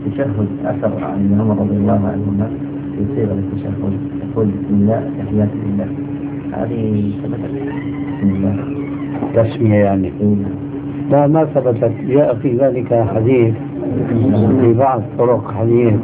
التشهد أثر عن ابن عمر رضي الله عنهما في صيغة التشهد يقول بسم الله تحيات لله، هذه ثبتت بسم الله تسمية يعني؟ لا ما ثبتت. جاء في ذلك حديث في بعض طرق حديث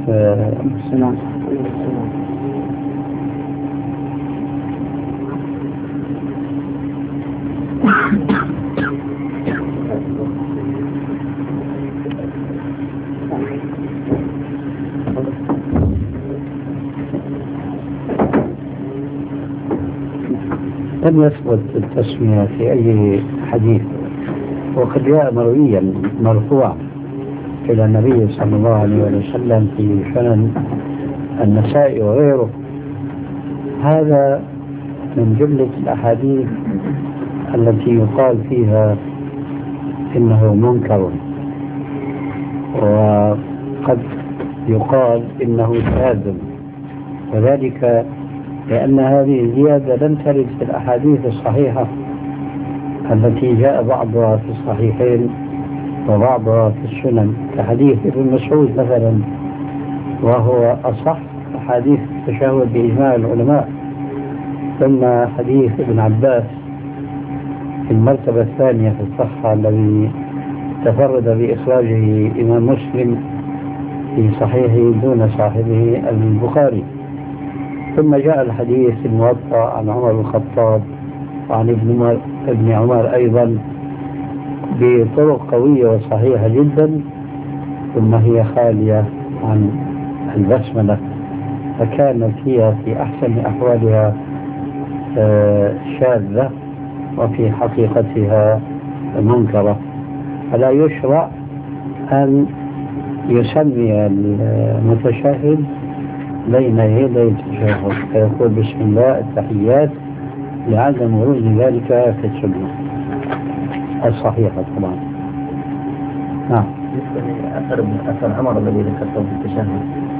لم يثبت التسمية في أي حديث، وقد جاء مرويا مرفوعا إلى النبي صلى الله عليه وسلم في سنن النسائي وغيره. هذا من جملة الأحاديث التي يقال فيها إنه منكر، وقد يقال إنه شاذ، وذلك لأن هذه الزيادة لم ترد في الأحاديث الصحيحة التي جاء بعضها في الصحيحين وبعضها في السنن، كحديث ابن مسعود مثلا، وهو أصح أحاديث التشهد بإجماع العلماء. ثم حديث ابن عباس في المرتبة الثانية في الصحة الذي تفرد بإخراجه إمام مسلم في صحيحه دون صاحبه البخاري. ثم جاء الحديث الموطأ عن عمر بن الخطاب وعن ابن عمر أيضا بطرق قوية وصحيحة جدا، ثم هي خالية عن البسملة، فكانت هي في أحسن أحوالها شاذة وفي حقيقتها منكرة. فلا يشرع أن يسمي المتشهد بين يدي التشهد فيقول بسم الله التحيات، لعدم ورود ذلك في السنة الصحيحة طبعا. نعم. بالنسبة لأثر عمر الذي ذكرته في التشهد